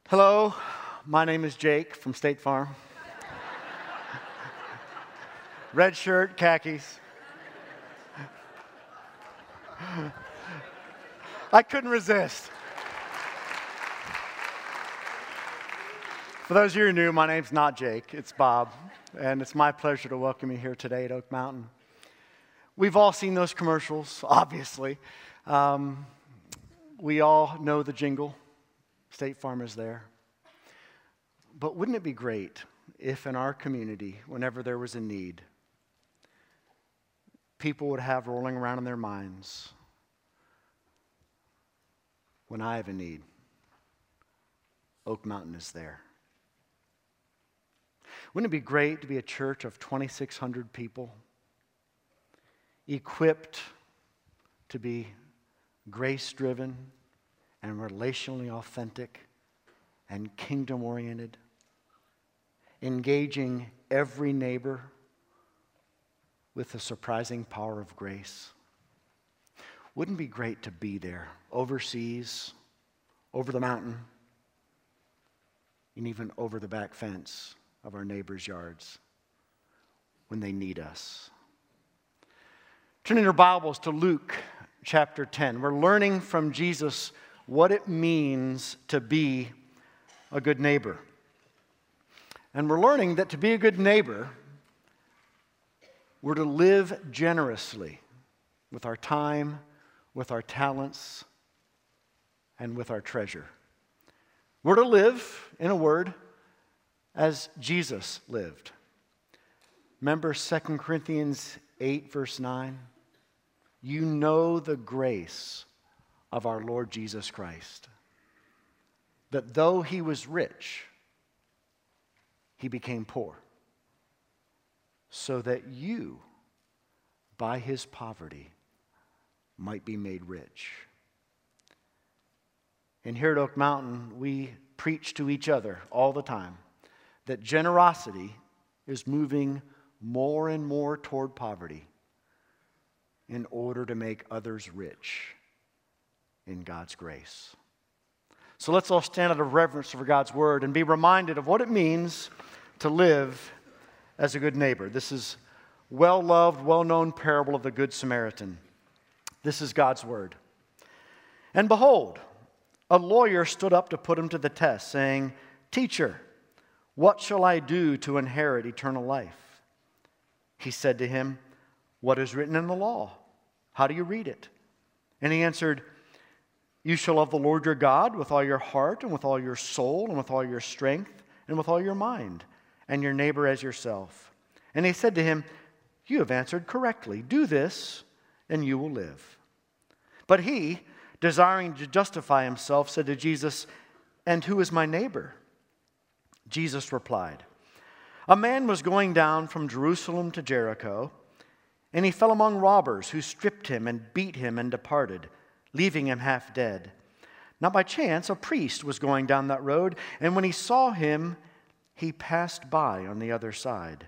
Hello, my name is Jake from State Farm. Red shirt, khakis. I couldn't resist. For those of you who are new, my name's not Jake, it's Bob, and it's my pleasure to welcome you here today at Oak Mountain. We've all seen those commercials, obviously. We all know the jingle. State Farm is there. But wouldn't it be great if in our community, whenever there was a need, people would have rolling around in their minds, when I have a need, Oak Mountain is there. Wouldn't it be great to be a church of 2,600 people, equipped to be grace-driven and relationally authentic and kingdom-oriented, engaging every neighbor with the surprising power of grace? Wouldn't it be great to be there, overseas, over the mountain, and even over the back fence of our neighbors' yards when they need us? Turn in your Bibles to Luke chapter 10. We're learning from Jesus what it means to be a good neighbor. And we're learning that to be a good neighbor, we're to live generously with our time, with our talents, and with our treasure. We're to live, in a word, as Jesus lived. Remember 2 Corinthians 8, verse 9? You know the grace of our Lord Jesus Christ, that though he was rich, he became poor, so that you, by his poverty, might be made rich. And here at Oak Mountain, we preach to each other all the time that generosity is moving more and more toward poverty in order to make others rich in God's grace. So let's all stand out of reverence for God's word and be reminded of what it means to live as a good neighbor. This is well-loved, well-known parable of the Good Samaritan. This is God's word. And behold, a lawyer stood up to put him to the test, saying, Teacher, what shall I do to inherit eternal life? He said to him, What is written in the law? How do you read it? And he answered, You shall love the Lord your God with all your heart and with all your soul and with all your strength and with all your mind, and your neighbor as yourself. And he said to him, You have answered correctly. Do this, and you will live. But he, desiring to justify himself, said to Jesus, And who is my neighbor? Jesus replied, A man was going down from Jerusalem to Jericho, and he fell among robbers who stripped him and beat him and departed, leaving him half dead. Now by chance a priest was going down that road, and when he saw him, he passed by on the other side.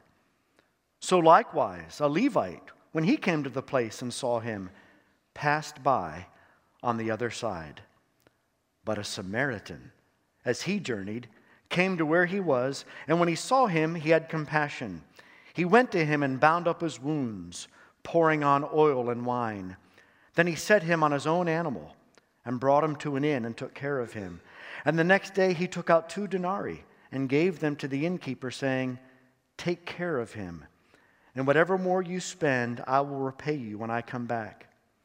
So likewise a Levite, when he came to the place and saw him, passed by on the other side. But a Samaritan, as he journeyed, came to where he was, and when he saw him, he had compassion. He went to him and bound up his wounds, pouring on oil and wine. Then he set him on his own animal and brought him to an inn and took care of him. And the next day he took out 2 denarii and gave them to the innkeeper, saying, Take care of him, and whatever more you spend, I will repay you when I come back.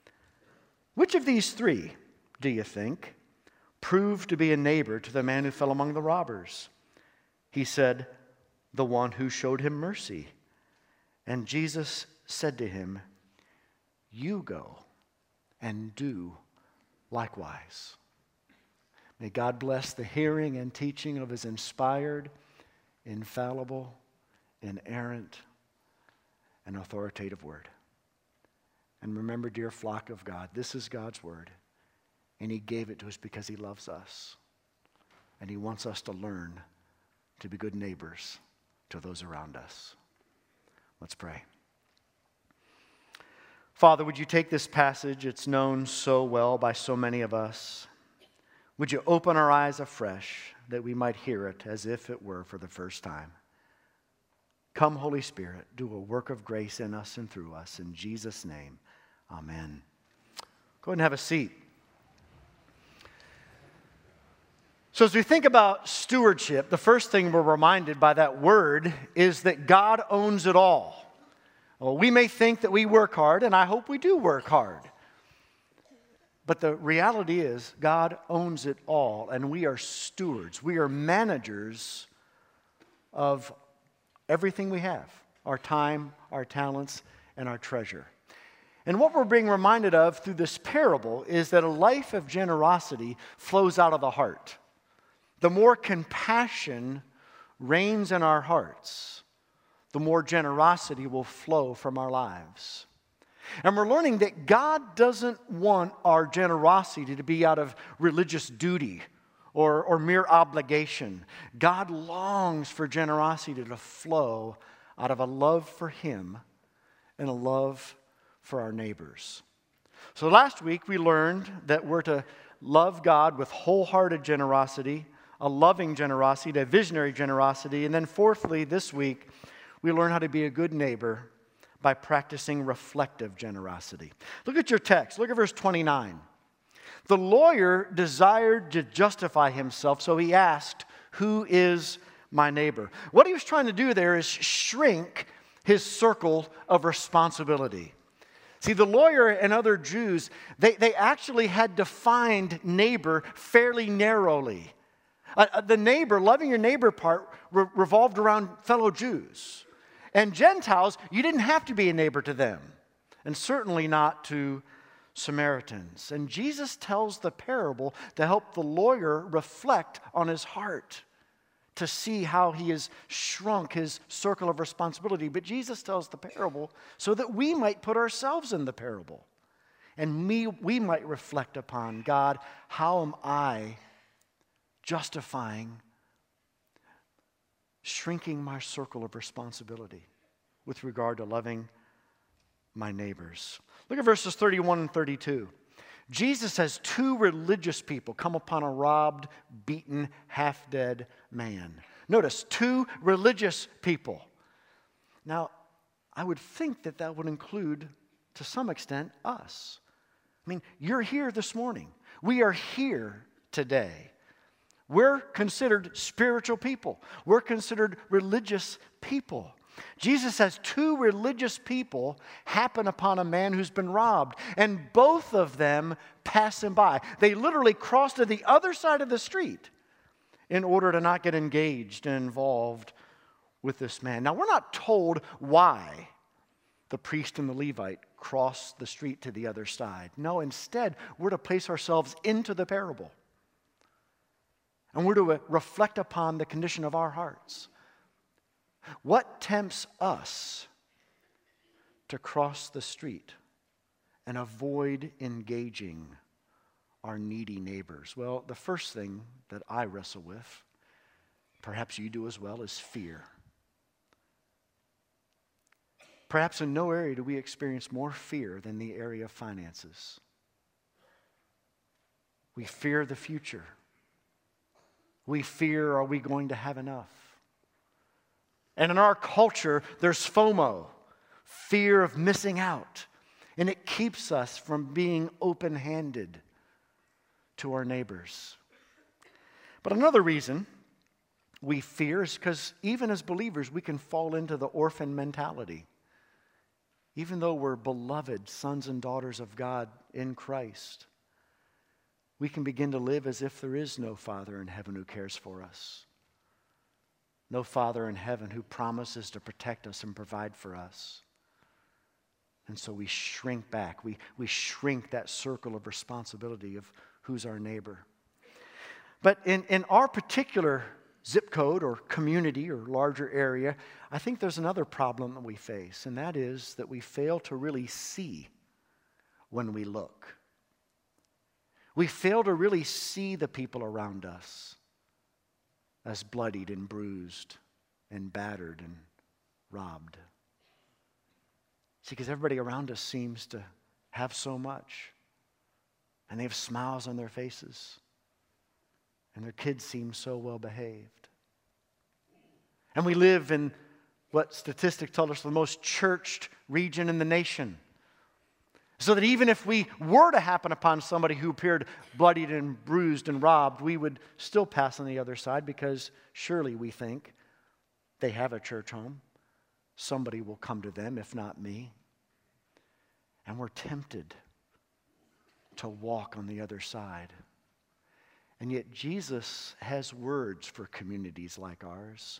Which of these 3, do you think, proved to be a neighbor to the man who fell among the robbers? He said, The one who showed him mercy. And Jesus said to him, You go and do likewise. May God bless the hearing and teaching of his inspired, infallible, inerrant, and authoritative word. And remember, dear flock of God, this is God's word, and he gave it to us because he loves us, and he wants us to learn to be good neighbors to those around us. Let's pray. Father, would you take this passage, it's known so well by so many of us. Would you open our eyes afresh that we might hear it as if it were for the first time? Come, Holy Spirit, do a work of grace in us and through us. In Jesus' name, amen. Go ahead and have a seat. So as we think about stewardship, the first thing we're reminded by that word is that God owns it all. Well, we may think that we work hard, and I hope we do work hard. But the reality is, God owns it all, and we are stewards. We are managers of everything we have, our time, our talents, and our treasure. And what we're being reminded of through this parable is that a life of generosity flows out of the heart. The more compassion reigns in our hearts, the more generosity will flow from our lives. And we're learning that God doesn't want our generosity to be out of religious duty or mere obligation. God longs for generosity to flow out of a love for Him and a love for our neighbors. So last week we learned that we're to love God with wholehearted generosity, a loving generosity, a visionary generosity, and then fourthly, this week, we learn how to be a good neighbor by practicing reflective generosity. Look at your text. Look at verse 29. The lawyer desired to justify himself, so he asked, "Who is my neighbor?" What he was trying to do there is shrink his circle of responsibility. See, the lawyer and other Jews, they actually had defined neighbor fairly narrowly. The neighbor, loving your neighbor part, revolved around fellow Jews. And Gentiles, you didn't have to be a neighbor to them, and certainly not to Samaritans. And Jesus tells the parable to help the lawyer reflect on his heart, to see how he has shrunk his circle of responsibility. But Jesus tells the parable so that we might put ourselves in the parable. And we might reflect upon, God, how am I justifying shrinking my circle of responsibility with regard to loving my neighbors? Look at verses 31 and 32. Jesus has two religious people come upon a robbed, beaten, half-dead man. Notice, two religious people. Now, I would think that that would include, to some extent, us. I mean, you're here this morning. We are here today. We're considered spiritual people. We're considered religious people. Jesus has two religious people happen upon a man who's been robbed, and both of them pass him by. They literally cross to the other side of the street in order to not get engaged and involved with this man. Now, we're not told why the priest and the Levite crossed the street to the other side. No, instead, we're to place ourselves into the parable. And we're to reflect upon the condition of our hearts. What tempts us to cross the street and avoid engaging our needy neighbors? Well, the first thing that I wrestle with, perhaps you do as well, is fear. Perhaps in no area do we experience more fear than the area of finances. We fear the future. We fear, are we going to have enough? And in our culture, there's FOMO, fear of missing out. And it keeps us from being open-handed to our neighbors. But another reason we fear is because even as believers, we can fall into the orphan mentality. Even though we're beloved sons and daughters of God in Christ, we can begin to live as if there is no Father in heaven who cares for us. No Father in heaven who promises to protect us and provide for us. And so we shrink back. We shrink that circle of responsibility of who's our neighbor. But in our particular zip code or community or larger area, I think there's another problem that we face, and that is that we fail to really see when we look. We fail to really see the people around us as bloodied and bruised and battered and robbed. See, because everybody around us seems to have so much, and they have smiles on their faces. and their kids seem so well behaved. And we live in what statistics tell us the most churched region in the nation. So that even if we were to happen upon somebody who appeared bloodied and bruised and robbed, we would still pass on the other side because surely we think they have a church home. Somebody will come to them, if not me. And we're tempted to walk on the other side. And yet Jesus has words for communities like ours,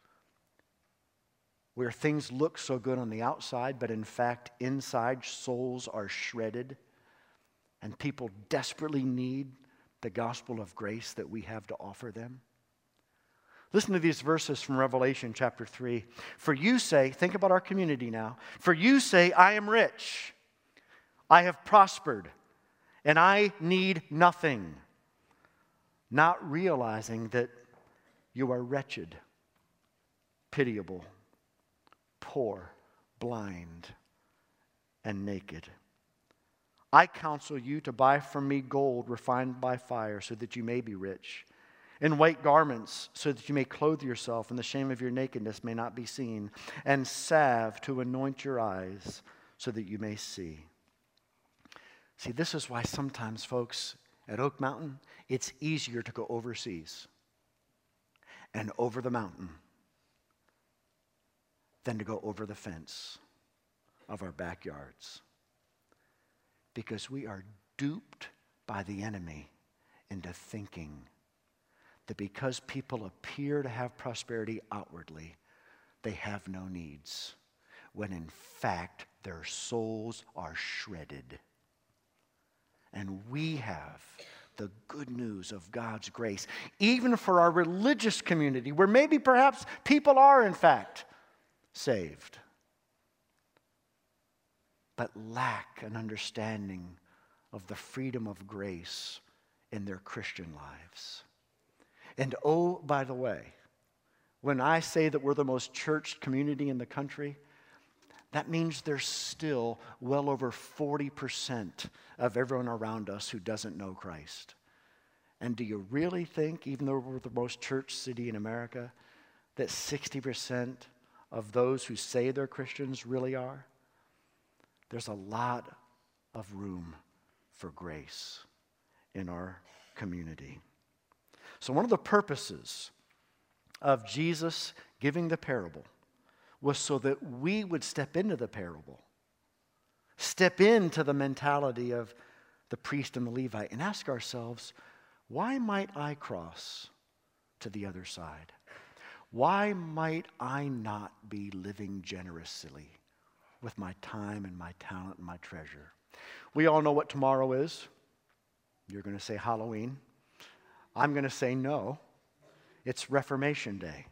where things look so good on the outside, but in fact, inside souls are shredded, and people desperately need the gospel of grace that we have to offer them. Listen to these verses from Revelation chapter 3. For you say, think about our community now. For you say, I am rich, I have prospered, and I need nothing. Not realizing that you are wretched, pitiable, poor, blind, and naked. I counsel you to buy from me gold refined by fire so that you may be rich, and white garments so that you may clothe yourself and the shame of your nakedness may not be seen, and salve to anoint your eyes so that you may see. See, this is why sometimes, folks, at Oak Mountain, it's easier to go overseas and over the mountain than to go over the fence of our backyards. Because we are duped by the enemy into thinking that because people appear to have prosperity outwardly, they have no needs, when in fact their souls are shredded. And we have the good news of God's grace, even for our religious community, where maybe perhaps people are in fact saved, but lack an understanding of the freedom of grace in their Christian lives. And oh, by the way, when I say that we're the most churched community in the country, that means there's still well over 40% of everyone around us who doesn't know Christ. And do you really think, even though we're the most churched city in America, that 60% of those who say they're Christians really are? There's a lot of room for grace in our community. So one of the purposes of Jesus giving the parable was so that we would step into the parable, step into the mentality of the priest and the Levite, and ask ourselves, why might I cross to the other side? Why might I not be living generously with my time and my talent and my treasure? We all know what tomorrow is. You're going to say Halloween. I'm going to say no. It's Reformation Day.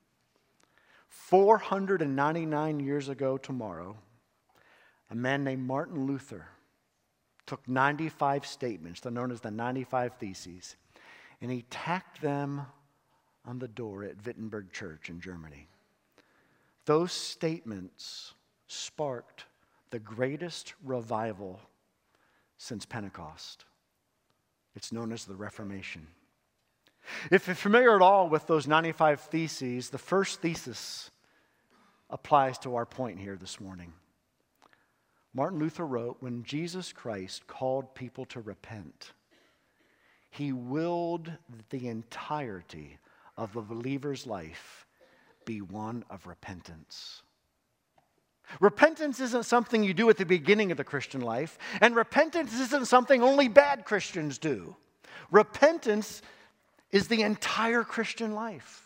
499 years ago tomorrow, a man named Martin Luther took 95 statements, they're known as the 95 Theses, and he tacked them on the door at Wittenberg Church in Germany. Those statements sparked the greatest revival since Pentecost. It's known as the Reformation. If you're familiar at all with those 95 Theses, the first thesis applies to our point here this morning. Martin Luther wrote, when Jesus Christ called people to repent, he willed that the entirety of the believer's life be one of repentance. Repentance isn't something you do at the beginning of the Christian life, and repentance isn't something only bad Christians do. Repentance is the entire Christian life.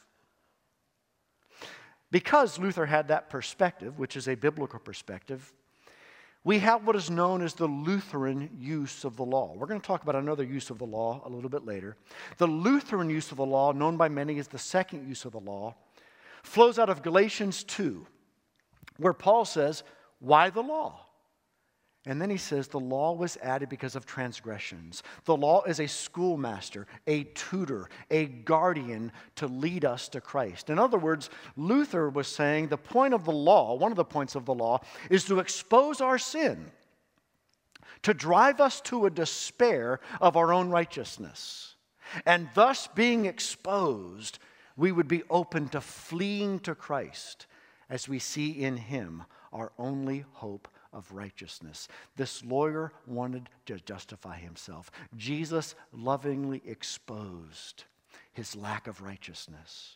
Because Luther had that perspective, which is a biblical perspective, we have what is known as the Lutheran use of the law. We're going to talk about another use of the law a little bit later. The Lutheran use of the law, known by many as the second use of the law, flows out of Galatians 2, where Paul says, why the law? And then he says the law was added because of transgressions. The law is a schoolmaster, a tutor, a guardian to lead us to Christ. In other words, Luther was saying the point of the law, one of the points of the law, is to expose our sin, to drive us to a despair of our own righteousness. And thus being exposed, we would be open to fleeing to Christ as we see in him our only hope of righteousness. This lawyer wanted to justify himself. Jesus lovingly exposed his lack of righteousness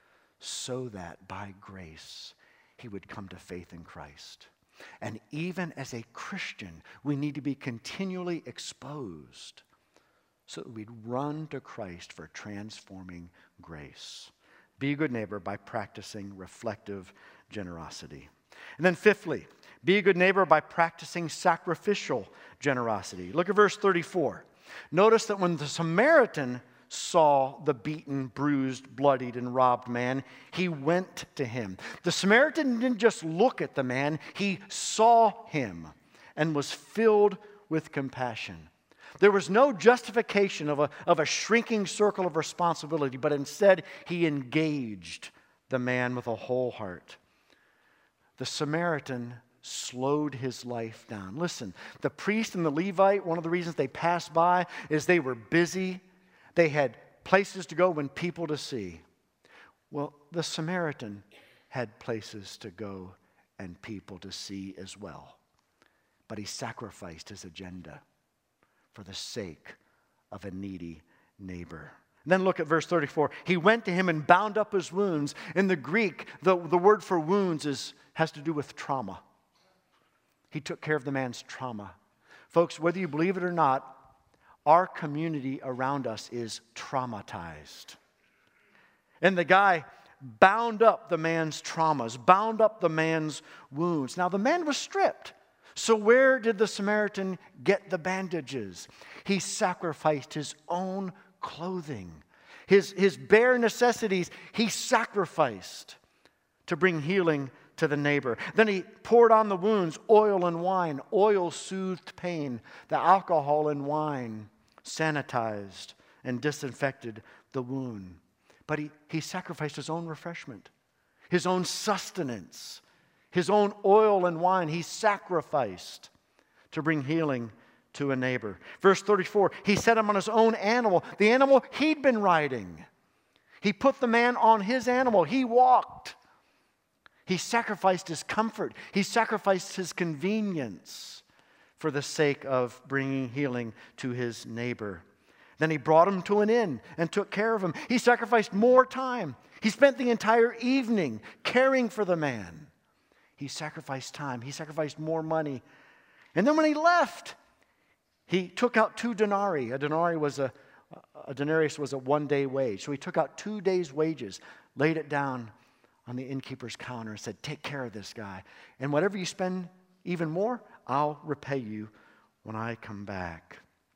so that by grace he would come to faith in Christ. And even as a Christian, we need to be continually exposed so that we'd run to Christ for transforming grace. Be a good neighbor by practicing reflective generosity. And then fifthly, be a good neighbor by practicing sacrificial generosity. Look at verse 34. Notice that when the Samaritan saw the beaten, bruised, bloodied, and robbed man, he went to him. The Samaritan didn't just look at the man, he saw him and was filled with compassion. There was no justification of a shrinking circle of responsibility, but instead he engaged the man with a whole heart. The Samaritan slowed his life down. Listen, the priest and the Levite, one of the reasons they passed by is they were busy. They had places to go and people to see. Well, the Samaritan had places to go and people to see as well. But he sacrificed his agenda for the sake of a needy neighbor. And then look at verse 34. He went to him and bound up his wounds. In the Greek, the word for wounds has to do with trauma. He took care of the man's trauma. Folks, whether you believe it or not, our community around us is traumatized. And the guy bound up the man's traumas, bound up the man's wounds. Now, the man was stripped. So where did the Samaritan get the bandages? He sacrificed his own clothing. His bare necessities, he sacrificed to bring healing to the neighbor. Then he poured on the wounds oil and wine. Oil soothed pain. The alcohol and wine sanitized and disinfected the wound. But he sacrificed his own refreshment, his own sustenance, his own oil and wine. He sacrificed to bring healing to a neighbor. Verse 34, he set him on his own animal, the animal he'd been riding. He put the man on his animal. He walked. He sacrificed his comfort. He sacrificed his convenience for the sake of bringing healing to his neighbor. Then he brought him to an inn and took care of him. He sacrificed more time. He spent the entire evening caring for the man. He sacrificed time. He sacrificed more money. And then when he left, he took out 2 denarii. A denarius was a one-day wage. So he took out 2 days' wages, laid it down on the innkeeper's counter and said, take care of this guy. And whatever you spend even more, I'll repay you when I come back.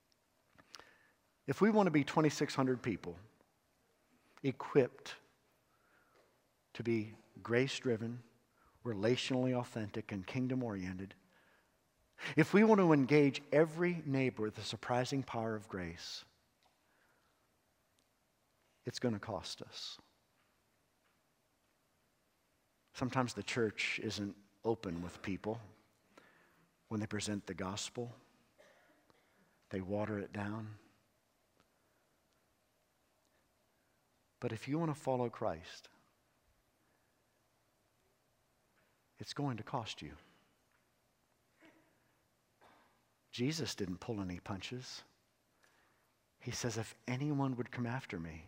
If we want to be 2,600 people equipped to be grace-driven, relationally authentic, and kingdom-oriented, if we want to engage every neighbor with the surprising power of grace, it's going to cost us. Sometimes the church isn't open with people when they present the gospel. They water it down. But if you want to follow Christ, it's going to cost you. Jesus didn't pull any punches. He says, if anyone would come after me,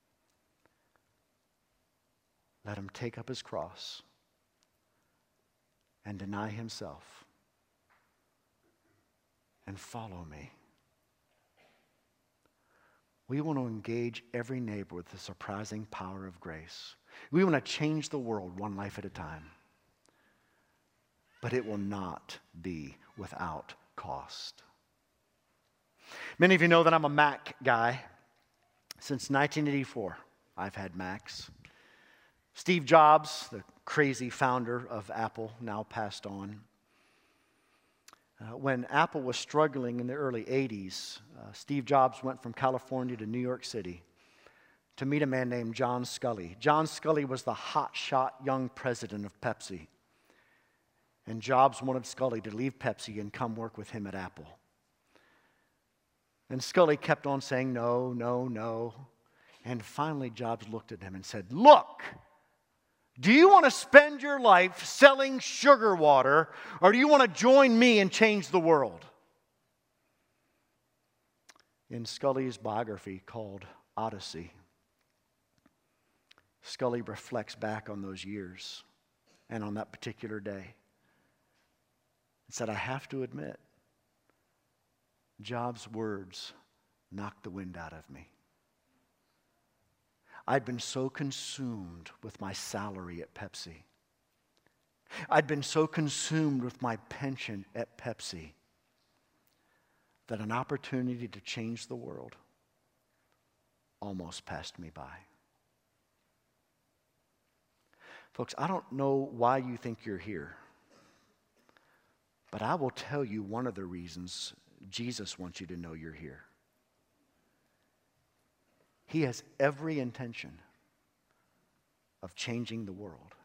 let him take up his cross and deny himself and follow me. We want to engage every neighbor with the surprising power of grace. We want to change the world one life at a time. But it will not be without cost. Many of you know that I'm a Mac guy. Since 1984, I've had Macs. Steve Jobs, the crazy founder of Apple, now passed on. When Apple was struggling in the early 80s, Steve Jobs went from California to New York City to meet a man named John Sculley. John Sculley was the hotshot young president of Pepsi. And Jobs wanted Sculley to leave Pepsi and come work with him at Apple. And Scully kept on saying no, no, no. And finally, Jobs looked at him and said, look, do you want to spend your life selling sugar water, or do you want to join me and change the world? In Scully's biography called Odyssey, Scully reflects back on those years and on that particular day and said, I have to admit, Jobs' words knocked the wind out of me. I'd been so consumed with my salary at Pepsi. I'd been so consumed with my pension at Pepsi that an opportunity to change the world almost passed me by. Folks, I don't know why you think you're here, but I will tell you one of the reasons Jesus wants you to know you're here. He has every intention of changing the world.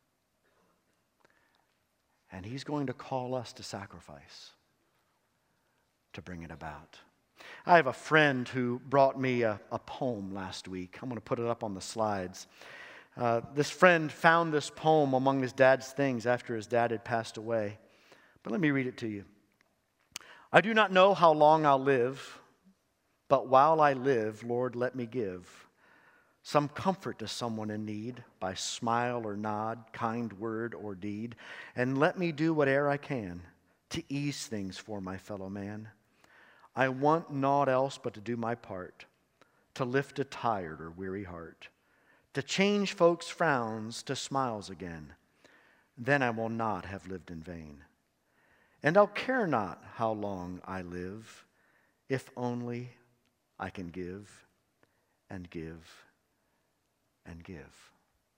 And He's going to call us to sacrifice to bring it about. I have a friend who brought me a poem last week. I'm going to put it up on the slides. This friend found this poem among his dad's things after his dad had passed away. But let me read it to you. I do not know how long I'll live, but while I live, Lord, let me give some comfort to someone in need by smile or nod, kind word or deed, and let me do whate'er I can to ease things for my fellow man. I want naught else but to do my part, to lift a tired or weary heart, to change folks' frowns to smiles again. Then I will not have lived in vain. And I'll care not how long I live, if only I can give and give and give.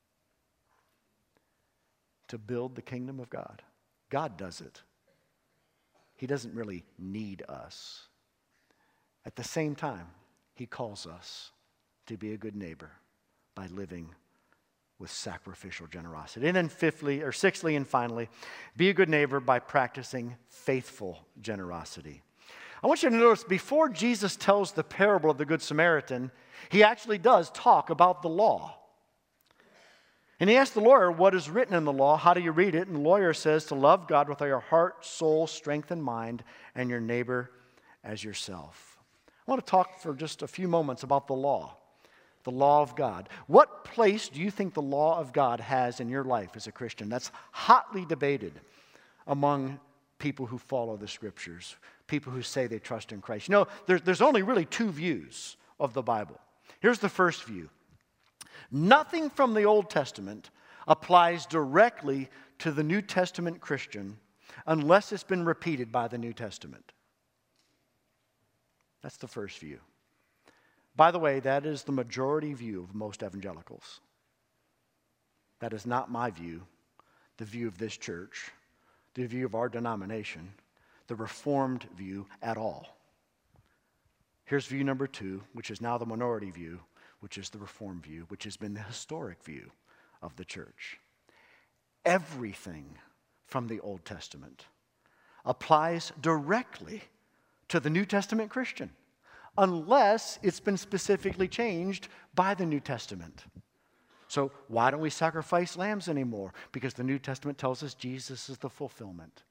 To build the kingdom of God. God does it. He doesn't really need us. At the same time, He calls us to be a good neighbor by living with sacrificial generosity. And then sixthly and finally, be a good neighbor by practicing faithful generosity. I want you to notice, before Jesus tells the parable of the Good Samaritan, He actually does talk about the law. And He asked the lawyer, what is written in the law? How do you read it? And the lawyer says to love God with all your heart, soul, strength, and mind, and your neighbor as yourself. I want to talk for just a few moments about the law of God. What place do you think the law of God has in your life as a Christian? That's hotly debated among people who follow the Scriptures, people who say they trust in Christ. You know, there's only really two views of the Bible. Here's the first view. Nothing from the Old Testament applies directly to the New Testament Christian unless it's been repeated by the New Testament. That's the first view. By the way, that is the majority view of most evangelicals. That is not my view, the view of this church, the view of our denomination, the Reformed view at all. Here's view number two, which is now the minority view, which is the Reformed view, which has been the historic view of the church. Everything from the Old Testament applies directly to the New Testament Christian, unless it's been specifically changed by the New Testament. So why don't we sacrifice lambs anymore? Because the New Testament tells us Jesus is the fulfillment.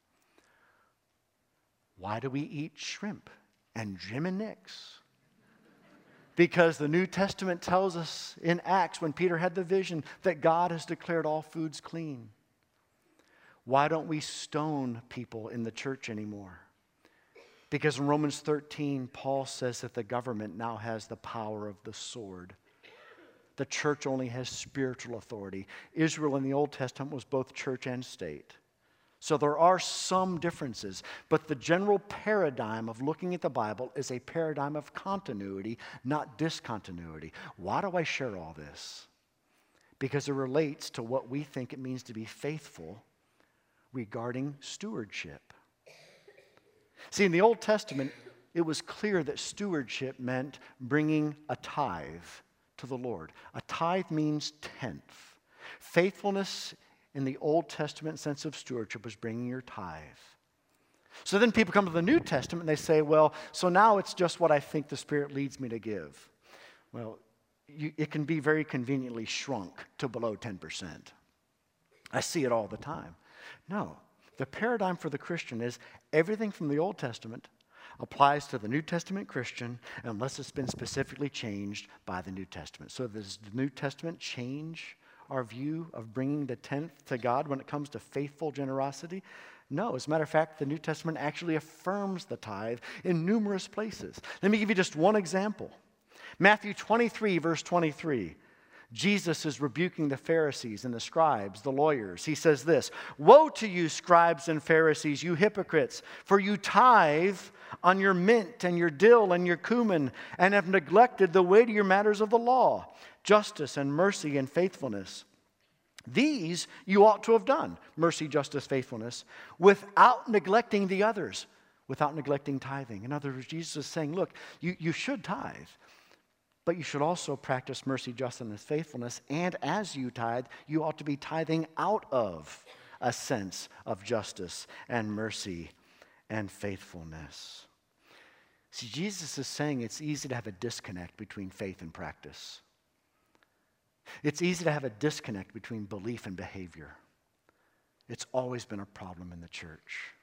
Why do we eat shrimp and Jim and Nick's? Because the New Testament tells us in Acts, when Peter had the vision, that God has declared all foods clean. Why don't we stone people in the church anymore? Because in Romans 13, Paul says that the government now has the power of the sword. The church only has spiritual authority. Israel in the Old Testament was both church and state. So there are some differences, but the general paradigm of looking at the Bible is a paradigm of continuity, not discontinuity. Why do I share all this? Because it relates to what we think it means to be faithful regarding stewardship. See, in the Old Testament, it was clear that stewardship meant bringing a tithe to the Lord. A tithe means tenth. Faithfulness in the Old Testament sense of stewardship was bringing your tithe. So then people come to the New Testament and they say, well, so now it's just what I think the Spirit leads me to give. Well, it can be very conveniently shrunk to below 10%. I see it all the time. No, the paradigm for the Christian is everything from the Old Testament applies to the New Testament Christian unless it's been specifically changed by the New Testament. So does the New Testament change our view of bringing the tenth to God when it comes to faithful generosity? No. As a matter of fact, the New Testament actually affirms the tithe in numerous places. Let me give you just one example. Matthew 23, verse 23. Jesus is rebuking the Pharisees and the scribes, the lawyers. He says this, "Woe to you, scribes and Pharisees, you hypocrites, for you tithe on your mint and your dill and your cumin, and have neglected the weightier matters of the law, justice and mercy and faithfulness. These you ought to have done," mercy, justice, faithfulness, "without neglecting the others," without neglecting tithing. In other words, Jesus is saying, look, you should tithe. But you should also practice mercy, justice, and faithfulness. And as you tithe, you ought to be tithing out of a sense of justice and mercy and faithfulness. See, Jesus is saying it's easy to have a disconnect between faith and practice. It's easy to have a disconnect between belief and behavior. It's always been a problem in the church.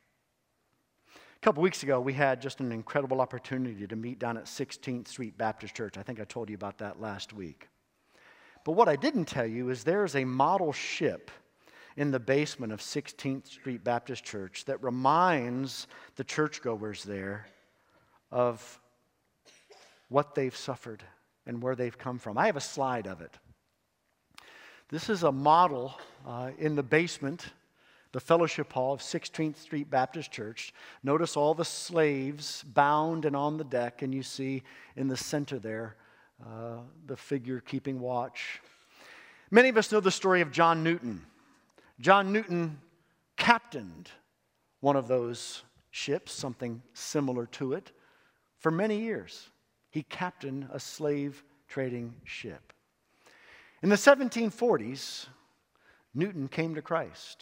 A couple weeks ago, we had just an incredible opportunity to meet down at 16th Street Baptist Church. I think I told you about that last week. But what I didn't tell you is there's a model ship in the basement of 16th Street Baptist Church that reminds the churchgoers there of what they've suffered and where they've come from. I have a slide of it. This is a model in the basement, the fellowship hall of 16th Street Baptist Church. Notice all the slaves bound and on the deck, and you see in the center there the figure keeping watch. Many of us know the story of John Newton. John Newton captained one of those ships, something similar to it, for many years. He captained a slave trading ship. In the 1740s, Newton came to Christ,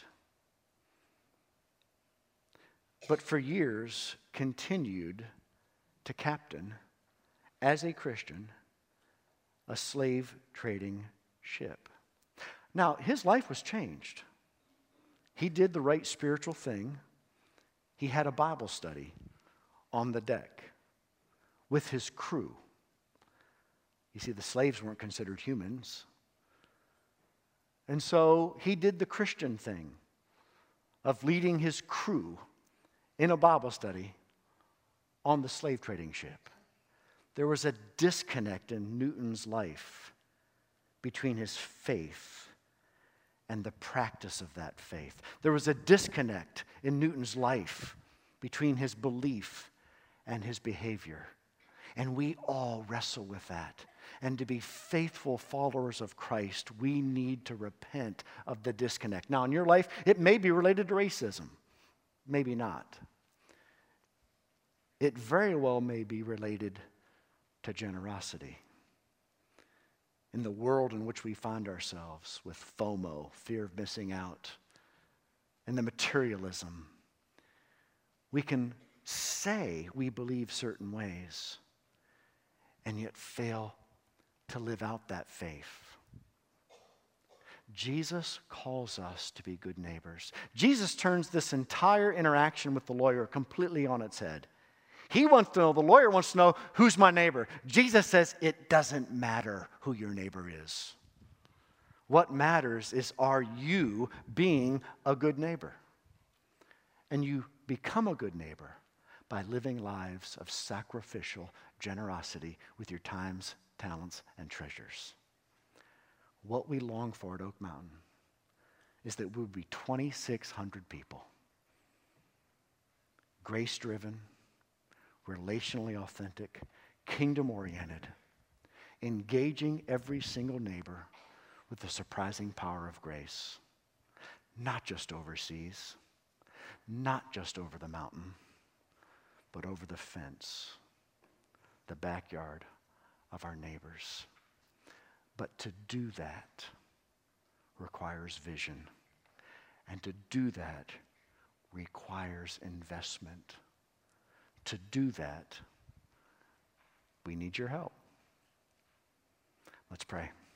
but for years continued to captain, as a Christian, a slave trading ship. Now, his life was changed. He did the right spiritual thing. He had a Bible study on the deck with his crew. You see, the slaves weren't considered humans. And so he did the Christian thing of leading his crew in a Bible study on the slave trading ship. There was a disconnect in Newton's life between his faith and the practice of that faith. There was a disconnect in Newton's life between his belief and his behavior. And we all wrestle with that. And to be faithful followers of Christ, we need to repent of the disconnect. Now, in your life, it may be related to racism. Maybe not. It very well may be related to generosity. In the world in which we find ourselves with FOMO, fear of missing out, and the materialism, we can say we believe certain ways and yet fail to live out that faith. Jesus calls us to be good neighbors. Jesus turns this entire interaction with the lawyer completely on its head. He wants to know, the lawyer wants to know, who's my neighbor? Jesus says it doesn't matter who your neighbor is. What matters is, are you being a good neighbor? And you become a good neighbor by living lives of sacrificial generosity with your times, talents, and treasures. What we long for at Oak Mountain is that we would be 2,600 people, grace-driven, relationally authentic, kingdom-oriented, engaging every single neighbor with the surprising power of grace, not just overseas, not just over the mountain, but over the fence, the backyard of our neighbors. But to do that requires vision. And to do that requires investment. To do that, we need your help. Let's pray.